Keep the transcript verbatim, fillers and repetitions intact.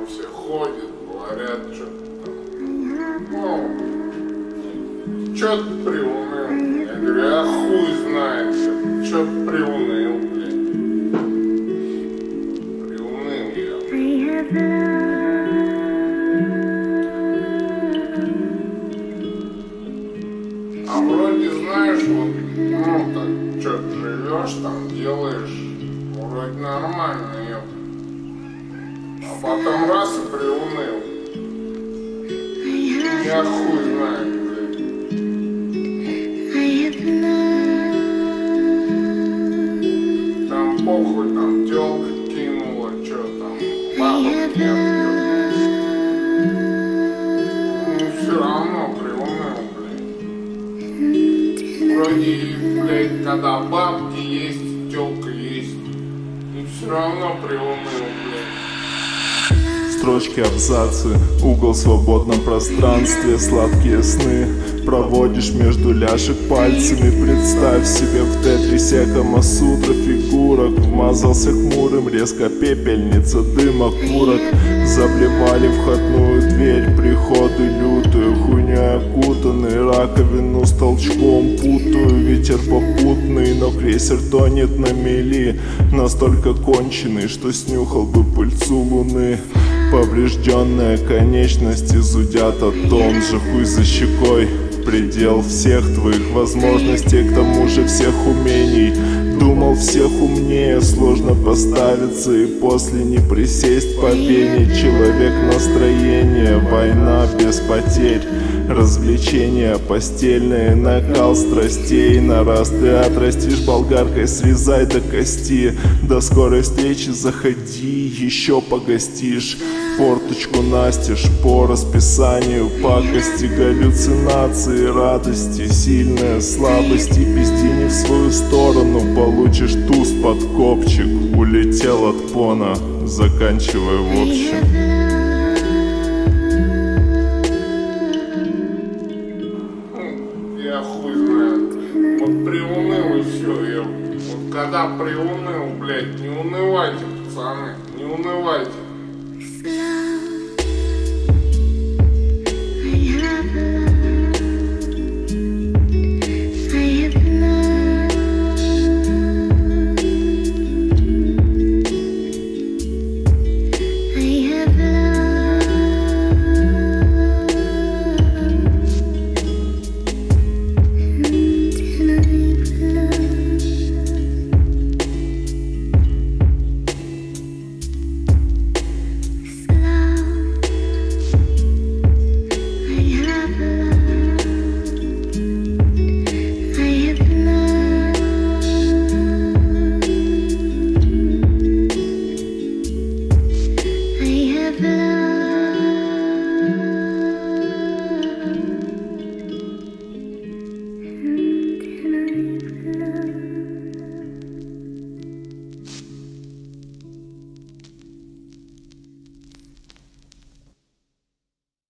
там все ходят, говорят, что-то там. Ну, чё ты приуныл? Я говорю, а хуй знает, чё ты приуныл, блядь. Приуныл я. А вроде, знаешь, вот, ну, так, что ты живешь, там, делаешь, вроде нормально, ёп. А потом раз и приуныл. Я хуй знает, блядь. Там похуй, там, тёлка кинула, чё там, бабок нет, ну, всё равно приуныл, блядь. Вроде, блядь, когда бабки есть, тёлка есть, и всё равно приуныл, блядь. Строчки, абзацы, угол в свободном пространстве, сладкие сны проводишь между ляжек пальцами. Представь себе в тетрисе Камасутра фигурок. Вмазался хмурым, резко пепельница, дым окурок. Заблевали входную дверь, приходы лютую, хуйней окутанный, раковину с толчком путаю. Ветер попутный, но крейсер тонет на мели, настолько конченый, что снюхал бы пыльцу луны. Поврежденные конечности зудят о том же, хуй за щекой. Предел всех твоих возможностей, к тому же всех умений. Думал, всех умнее, сложно поставиться и после не присесть по пене. Человек настроение, война без потерь, развлечения постельные, накал страстей. На раз ты отрастишь болгаркой, срезай до кости. До скорой встречи, заходи, еще погостишь. Форточку настежь по расписанию, пакости, галлюцинации, радости, сильные слабости. Пизди не в свою сторону, получишь туз под копчик. Улетел от пона, заканчивая в общем. Я хуй знаю. Вот приуныл и все. Я... Вот когда приуныл, блядь, не унывайте, пацаны, не унывайте.